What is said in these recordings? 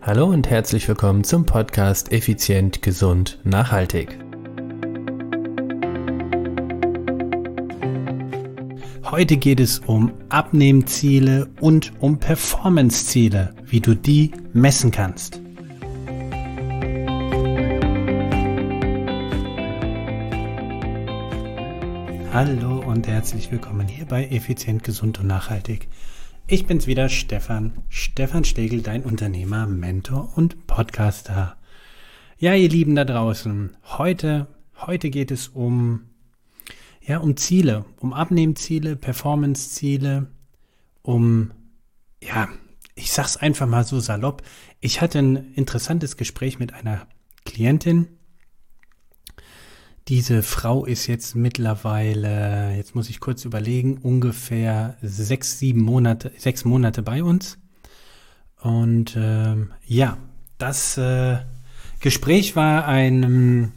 Hallo und herzlich willkommen zum Podcast Effizient, Gesund, Nachhaltig. Heute geht es um Abnehmziele und um Performanceziele, wie du die messen kannst. Hallo und herzlich willkommen hier bei Effizient, Gesund und Nachhaltig. Ich bin's wieder, Stefan Stegel, dein Unternehmer, Mentor und Podcaster. Ja, ihr Lieben da draußen, heute geht es um Ziele, um Abnehmziele, Performanceziele, ich sag's einfach mal so salopp. Ich hatte ein interessantes Gespräch mit einer Klientin. Diese Frau ist jetzt mittlerweile, jetzt muss ich kurz überlegen, ungefähr 6 Monate bei uns. Und das Gespräch war ein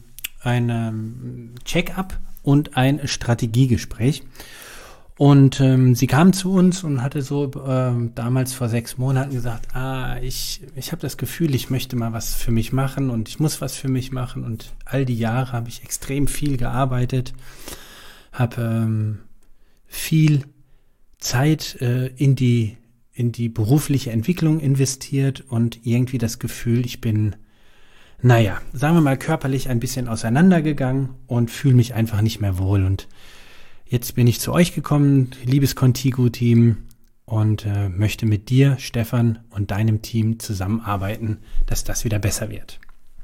Check-up und ein Strategiegespräch. Und sie kam zu uns und hatte so damals vor 6 Monaten gesagt, ich habe das Gefühl, ich möchte mal was für mich machen und ich muss was für mich machen. Und all die Jahre habe ich extrem viel gearbeitet, habe viel Zeit in die berufliche Entwicklung investiert und irgendwie das Gefühl, ich bin, sagen wir mal, körperlich ein bisschen auseinandergegangen und fühle mich einfach nicht mehr wohl. Und jetzt bin ich zu euch gekommen, liebes Contigo-Team, und möchte mit dir, Stefan, und deinem Team zusammenarbeiten, dass das wieder besser wird.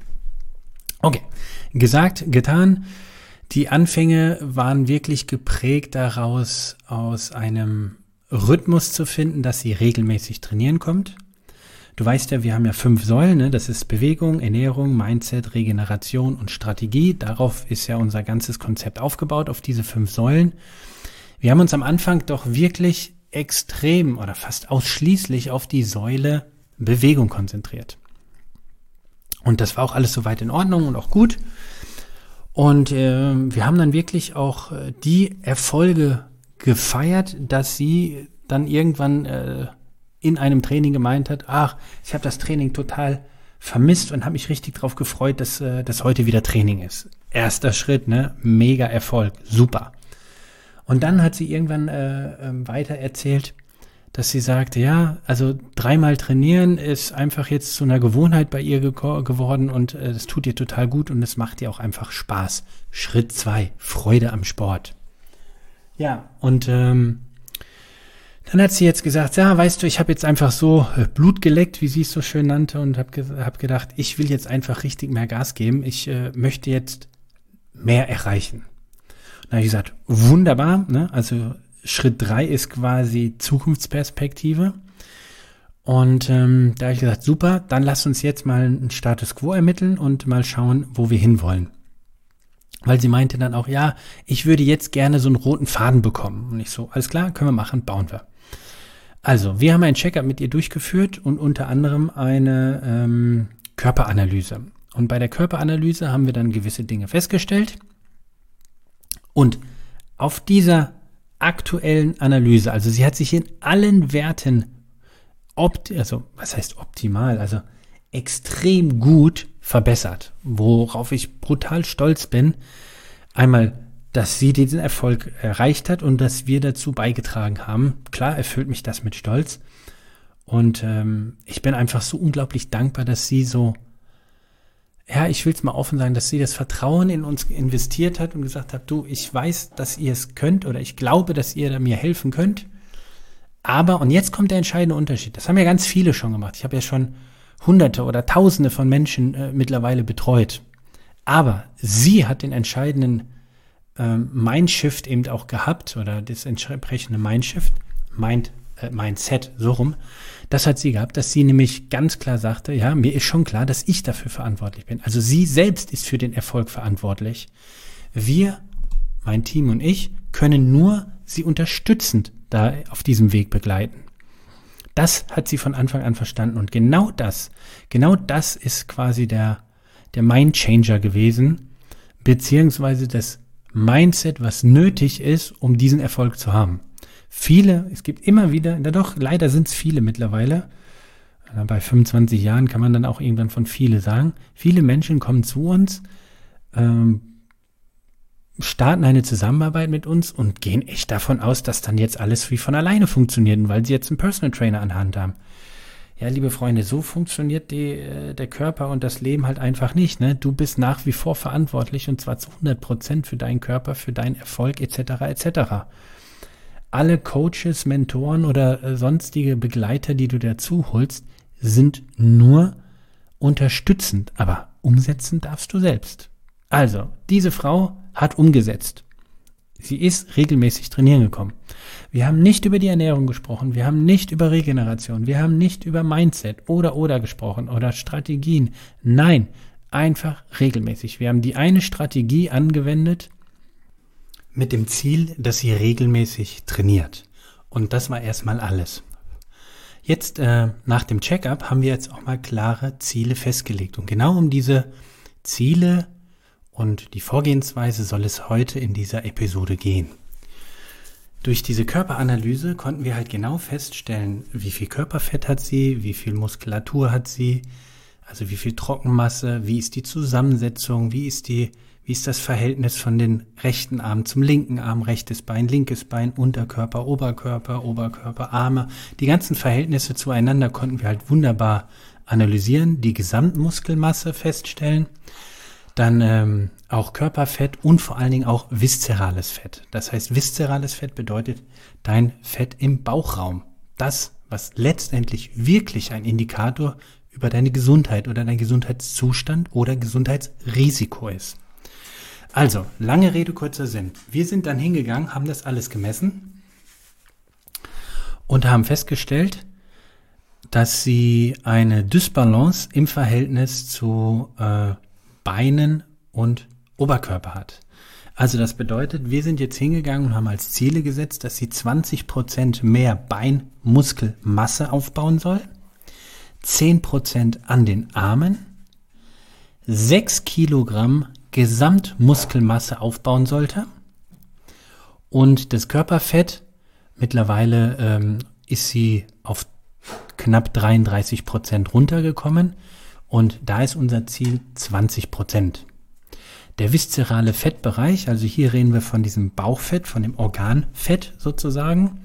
Okay, gesagt, getan. Die Anfänge waren wirklich geprägt daraus, aus einem Rhythmus zu finden, dass sie regelmäßig trainieren kommt. Du weißt ja, wir haben ja 5 Säulen, ne? Das ist Bewegung, Ernährung, Mindset, Regeneration und Strategie. Darauf ist ja unser ganzes Konzept aufgebaut, auf diese 5 Säulen. Wir haben uns am Anfang doch wirklich extrem oder fast ausschließlich auf die Säule Bewegung konzentriert. Und das war auch alles soweit in Ordnung und auch gut. Und wir haben dann wirklich auch die Erfolge gefeiert, dass sie dann irgendwann in einem Training gemeint hat, ich habe das Training total vermisst und habe mich richtig drauf gefreut, dass das heute wieder Training ist. Erster Schritt, ne? Mega Erfolg, super. Und dann hat sie irgendwann weiter erzählt, dass sie sagte, also 3-mal trainieren ist einfach jetzt zu einer Gewohnheit bei ihr geworden und das tut ihr total gut und es macht ihr auch einfach Spaß. Schritt 2, Freude am Sport. Ja, und dann hat sie jetzt gesagt, weißt du, ich habe jetzt einfach so Blut geleckt, wie sie es so schön nannte, und hab gedacht, ich will jetzt einfach richtig mehr Gas geben. Ich möchte jetzt mehr erreichen. Und dann habe ich gesagt, wunderbar, ne? Also Schritt 3 ist quasi Zukunftsperspektive. Und da habe ich gesagt, super, dann lass uns jetzt mal einen Status Quo ermitteln und mal schauen, wo wir hinwollen. Weil sie meinte dann auch, ich würde jetzt gerne so einen roten Faden bekommen. Und ich so, alles klar, können wir machen, bauen wir. Also, wir haben ein Check-up mit ihr durchgeführt und unter anderem eine Körperanalyse. Und bei der Körperanalyse haben wir dann gewisse Dinge festgestellt. Und auf dieser aktuellen Analyse, also sie hat sich in allen Werten, optimal, also extrem gut verbessert, worauf ich brutal stolz bin. Einmal, dass sie diesen Erfolg erreicht hat und dass wir dazu beigetragen haben. Klar erfüllt mich das mit Stolz. Und ich bin einfach so unglaublich dankbar, dass sie so, ich will es mal offen sagen, dass sie das Vertrauen in uns investiert hat und gesagt hat, du, ich weiß, dass ihr es könnt oder ich glaube, dass ihr mir helfen könnt. Aber, und jetzt kommt der entscheidende Unterschied, das haben ja ganz viele schon gemacht. Ich habe ja schon Hunderte oder Tausende von Menschen mittlerweile betreut. Aber sie hat den entscheidenden Mindshift eben auch gehabt, oder das entsprechende Mindset, so rum. Das hat sie gehabt, dass sie nämlich ganz klar sagte, mir ist schon klar, dass ich dafür verantwortlich bin. Also sie selbst ist für den Erfolg verantwortlich. Wir, mein Team und ich, können nur sie unterstützend da auf diesem Weg begleiten. Das hat sie von Anfang an verstanden und genau das ist quasi der Mindchanger gewesen, beziehungsweise das Mindset, was nötig ist, um diesen Erfolg zu haben. Es gibt immer wieder, leider sind es viele mittlerweile, Bei 25 Jahren kann man dann auch irgendwann von viele sagen. Viele Menschen kommen zu uns, starten eine Zusammenarbeit mit uns und gehen echt davon aus, dass dann jetzt alles wie von alleine funktioniert, weil sie jetzt einen Personal Trainer an der Hand haben. Ja, liebe Freunde, so funktioniert der Körper und das Leben halt einfach nicht. Ne? Du bist nach wie vor verantwortlich und zwar zu 100% für deinen Körper, für deinen Erfolg etc. etc. Alle Coaches, Mentoren oder sonstige Begleiter, die du dazu holst, sind nur unterstützend, aber umsetzen darfst du selbst. Also, diese Frau hat umgesetzt. Sie ist regelmäßig trainieren gekommen. Wir haben nicht über die Ernährung gesprochen, wir haben nicht über Regeneration, wir haben nicht über Mindset oder gesprochen oder Strategien. Nein, einfach regelmäßig. Wir haben die eine Strategie angewendet mit dem Ziel, dass sie regelmäßig trainiert. Und das war erstmal alles. Jetzt nach dem Check-up haben wir jetzt auch mal klare Ziele festgelegt. Und genau um diese Ziele und die Vorgehensweise soll es heute in dieser Episode gehen. Durch diese Körperanalyse konnten wir halt genau feststellen, wie viel Körperfett hat sie, wie viel Muskulatur hat sie, also wie viel Trockenmasse, wie ist die Zusammensetzung, wie ist das Verhältnis von den rechten Arm zum linken Arm, rechtes Bein, linkes Bein, Unterkörper, Oberkörper, Arme. Die ganzen Verhältnisse zueinander konnten wir halt wunderbar analysieren, die Gesamtmuskelmasse feststellen, dann auch Körperfett und vor allen Dingen auch viszerales Fett. Das heißt, viszerales Fett bedeutet dein Fett im Bauchraum. Das, was letztendlich wirklich ein Indikator über deine Gesundheit oder dein Gesundheitszustand oder Gesundheitsrisiko ist. Also, lange Rede, kurzer Sinn. Wir sind dann hingegangen, haben das alles gemessen und haben festgestellt, dass sie eine Dysbalance im Verhältnis zu Beinen und Oberkörper hat. Also das bedeutet, wir sind jetzt hingegangen und haben als Ziele gesetzt, dass sie 20% mehr Beinmuskelmasse aufbauen soll, 10% an den Armen, 6 Kilogramm Gesamtmuskelmasse aufbauen sollte und das Körperfett, mittlerweile ist sie auf knapp 33% runtergekommen und da ist unser Ziel 20%. Der viszerale Fettbereich, also hier reden wir von diesem Bauchfett, von dem Organfett sozusagen,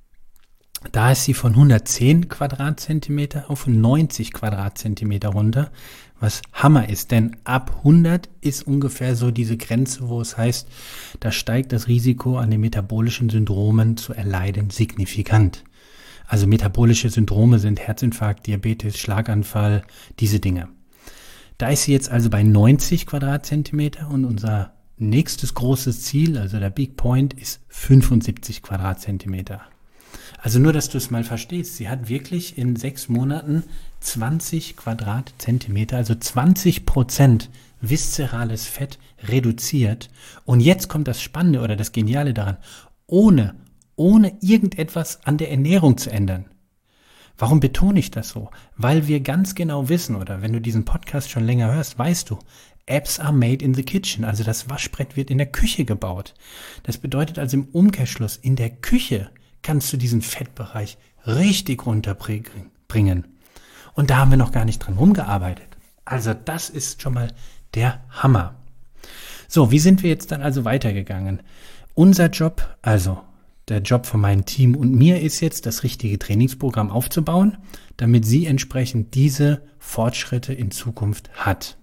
da ist sie von 110 Quadratzentimeter auf 90 Quadratzentimeter runter, was Hammer ist, denn ab 100 ist ungefähr so diese Grenze, wo es heißt, da steigt das Risiko an den metabolischen Syndromen zu erleiden signifikant. Also metabolische Syndrome sind Herzinfarkt, Diabetes, Schlaganfall, diese Dinge. Da ist sie jetzt also bei 90 Quadratzentimeter und unser nächstes großes Ziel, also der Big Point, ist 75 Quadratzentimeter. Also nur, dass du es mal verstehst, sie hat wirklich in 6 Monaten 20 Quadratzentimeter, also 20% viszerales Fett reduziert. Und jetzt kommt das Spannende oder das Geniale daran, ohne irgendetwas an der Ernährung zu ändern. Warum betone ich das so? Weil wir ganz genau wissen, oder wenn du diesen Podcast schon länger hörst, weißt du, Abs are made in the kitchen, also das Waschbrett wird in der Küche gebaut. Das bedeutet also im Umkehrschluss, in der Küche kannst du diesen Fettbereich richtig runterbringen. Und da haben wir noch gar nicht dran rumgearbeitet. Also das ist schon mal der Hammer. So, wie sind wir jetzt dann also weitergegangen? Unser Job, also der Job von meinem Team und mir ist jetzt, das richtige Trainingsprogramm aufzubauen, damit sie entsprechend diese Fortschritte in Zukunft hat.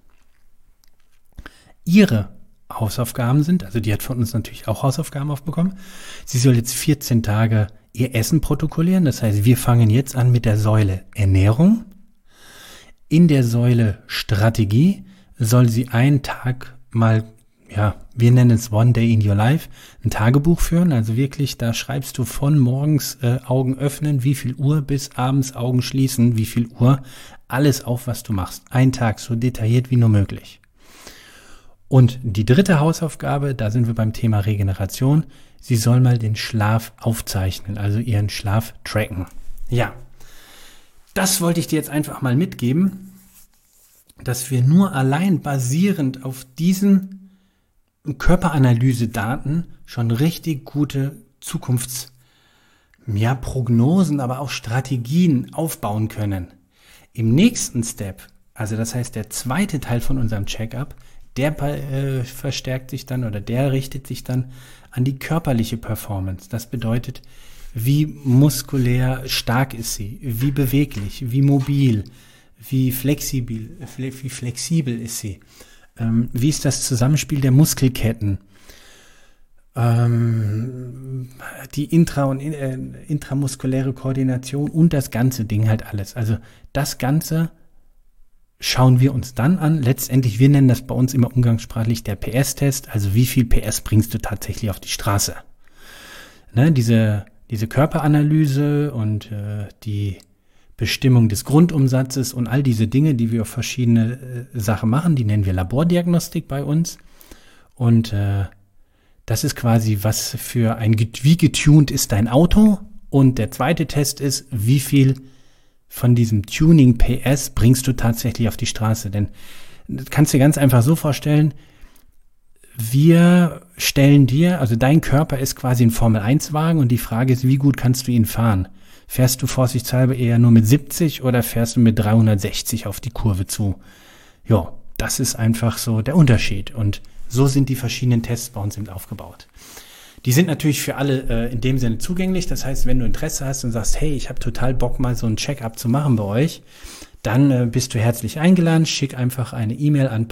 Ihre Hausaufgaben sind, also die hat von uns natürlich auch Hausaufgaben aufbekommen, sie soll jetzt 14 Tage ihr Essen protokollieren, das heißt, wir fangen jetzt an mit der Säule Ernährung. In der Säule Strategie soll sie einen Tag mal, wir nennen es One Day in Your Life, ein Tagebuch führen, also wirklich, da schreibst du von morgens Augen öffnen, wie viel Uhr, bis abends Augen schließen, wie viel Uhr, alles auf, was du machst. Ein Tag, so detailliert wie nur möglich. Und die dritte Hausaufgabe, da sind wir beim Thema Regeneration, sie soll mal den Schlaf aufzeichnen, also ihren Schlaf tracken. Ja, das wollte ich dir jetzt einfach mal mitgeben, dass wir nur allein basierend auf diesen Körperanalyse-Daten schon richtig gute Prognosen, aber auch Strategien aufbauen können. Im nächsten Step, also das heißt der zweite Teil von unserem Check-up, der verstärkt sich dann oder der richtet sich dann an die körperliche Performance. Das bedeutet, wie muskulär stark ist sie, wie beweglich, wie mobil, wie flexibel ist sie, wie ist das Zusammenspiel der Muskelketten, die intra- und intramuskuläre Koordination und das ganze Ding halt alles. Also das Ganze schauen wir uns dann an. Letztendlich, wir nennen das bei uns immer umgangssprachlich der PS-Test, also wie viel PS bringst du tatsächlich auf die Straße. Ne, diese Körperanalyse und die Bestimmung des Grundumsatzes und all diese Dinge, die wir auf verschiedene Sachen machen, die nennen wir Labordiagnostik bei uns. Und das ist quasi was für wie getuned ist dein Auto. Und der zweite Test ist, wie viel von diesem Tuning PS bringst du tatsächlich auf die Straße. Denn das kannst du dir ganz einfach so vorstellen, wir stellen dir, also dein Körper ist quasi ein Formel-1-Wagen und die Frage ist, wie gut kannst du ihn fahren? Fährst du vorsichtshalber eher nur mit 70 oder fährst du mit 360 auf die Kurve zu? Ja, das ist einfach so der Unterschied und so sind die verschiedenen Tests bei uns eben aufgebaut. Die sind natürlich für alle in dem Sinne zugänglich. Das heißt, wenn du Interesse hast und sagst, hey, ich habe total Bock, mal so ein Check-up zu machen bei euch, dann bist du herzlich eingeladen. Schick einfach eine E-Mail an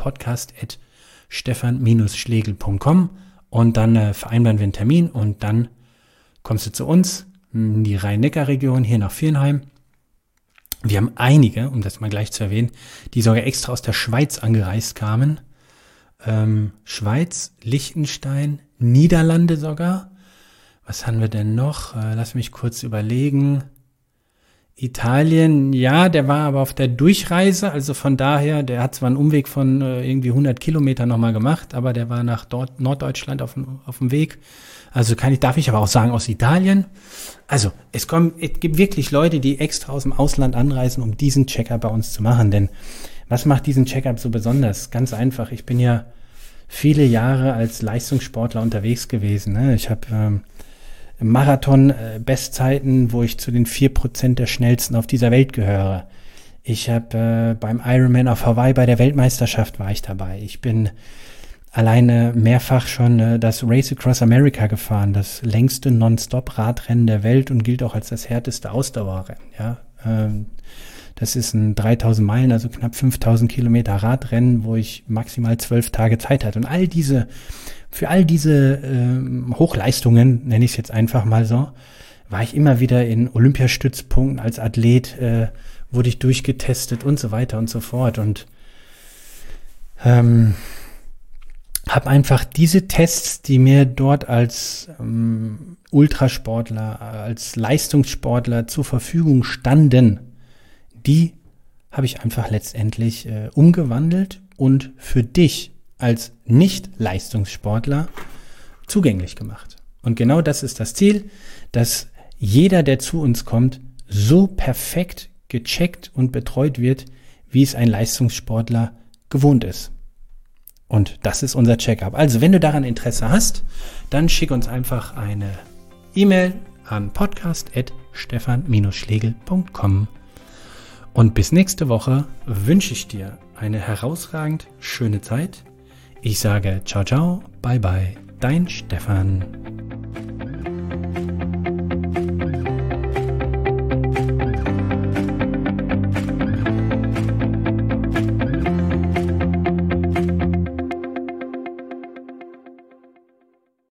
podcast@stefan-schlegel.com und dann vereinbaren wir einen Termin und dann kommst du zu uns in die Rhein-Neckar-Region hier nach Viernheim. Wir haben einige, um das mal gleich zu erwähnen, die sogar extra aus der Schweiz angereist kamen. Schweiz, Liechtenstein, Niederlande sogar. Was haben wir denn noch? Lass mich kurz überlegen. Italien, ja, der war aber auf der Durchreise, also von daher, der hat zwar einen Umweg von irgendwie 100 Kilometer nochmal gemacht, aber der war nach Norddeutschland auf dem Weg. Also darf ich aber auch sagen, aus Italien. Also es gibt wirklich Leute, die extra aus dem Ausland anreisen, um diesen Check-up bei uns zu machen, denn was macht diesen Check-up so besonders? Ganz einfach, ich bin ja viele Jahre als Leistungssportler unterwegs gewesen. Ne? Ich habe Marathon-Bestzeiten, wo ich zu den 4% der schnellsten auf dieser Welt gehöre. Ich habe beim Ironman auf Hawaii bei der Weltmeisterschaft war ich dabei. Ich bin alleine mehrfach schon das Race Across America gefahren, das längste Non-Stop-Radrennen der Welt und gilt auch als das härteste Ausdauerrennen. Ja? Das ist ein 3000 Meilen, also knapp 5000 Kilometer Radrennen, wo ich maximal 12 Tage Zeit hatte. Und für all diese Hochleistungen, nenne ich es jetzt einfach mal so, war ich immer wieder in Olympiastützpunkten als Athlet, wurde ich durchgetestet und so weiter und so fort. Und habe einfach diese Tests, die mir dort als Ultrasportler, als Leistungssportler zur Verfügung standen, die habe ich einfach letztendlich umgewandelt und für dich als Nicht-Leistungssportler zugänglich gemacht. Und genau das ist das Ziel, dass jeder, der zu uns kommt, so perfekt gecheckt und betreut wird, wie es ein Leistungssportler gewohnt ist. Und das ist unser Check-up. Also wenn du daran Interesse hast, dann schick uns einfach eine E-Mail an podcast@stefan-schlegel.com. Und bis nächste Woche wünsche ich dir eine herausragend schöne Zeit. Ich sage ciao, ciao, bye, bye, dein Stefan.